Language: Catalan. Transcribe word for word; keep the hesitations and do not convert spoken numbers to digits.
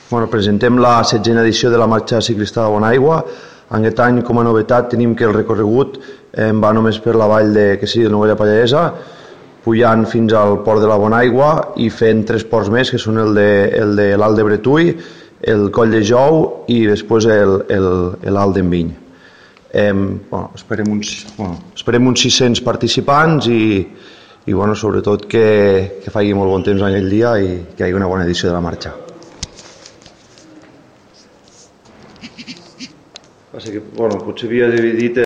Bueno, presentem la setzena edició de la marxa ciclista de Bonaigua. Aquest any, com a novetat, tenim que el recorregut eh, va només per la vall de, que sigui, de Noguera Pallaresa, pujant fins al port de la Bonaigua i fent tres ports més, que són el de, el de l'Alt de Bretui, el Coll de Jou i després l'Alt d'Enviny. Eh, bueno, esperem, uns, bueno, esperem uns sis-cents participants i, i bueno, sobretot que, que faci molt bon temps aquell dia i que hi hagi una bona edició de la marxa. Passa que, bueno, potser havia dividit